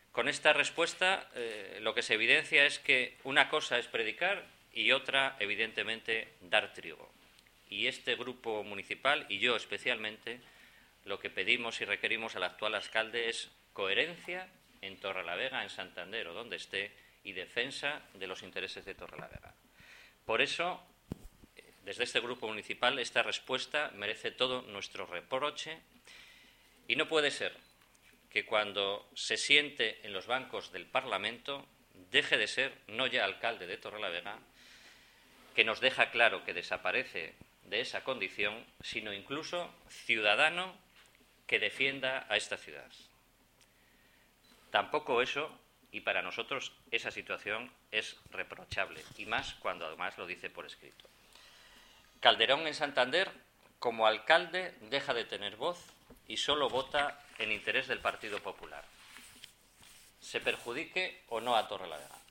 Con esta respuesta lo que se evidencia es que una cosa es predicar y otra, evidentemente, dar trigo. Y este grupo municipal, y yo especialmente, lo que pedimos y requerimos al actual alcalde es coherencia en Torrelavega, en Santander o donde esté, y defensa de los intereses de Torrelavega. Por eso, desde este grupo municipal, esta respuesta merece todo nuestro reproche y no puede ser que cuando se siente en los bancos del Parlamento deje de ser no ya alcalde de Torrelavega, que nos deja claro que desaparece de esa condición, sino incluso ciudadano que defienda a esta ciudad. Tampoco eso, y para nosotros esa situación es reprochable, y más cuando además lo dice por escrito. Calderón en Santander, como alcalde, deja de tener voz y solo vota en interés del Partido Popular, se perjudique o no a Torrelavega.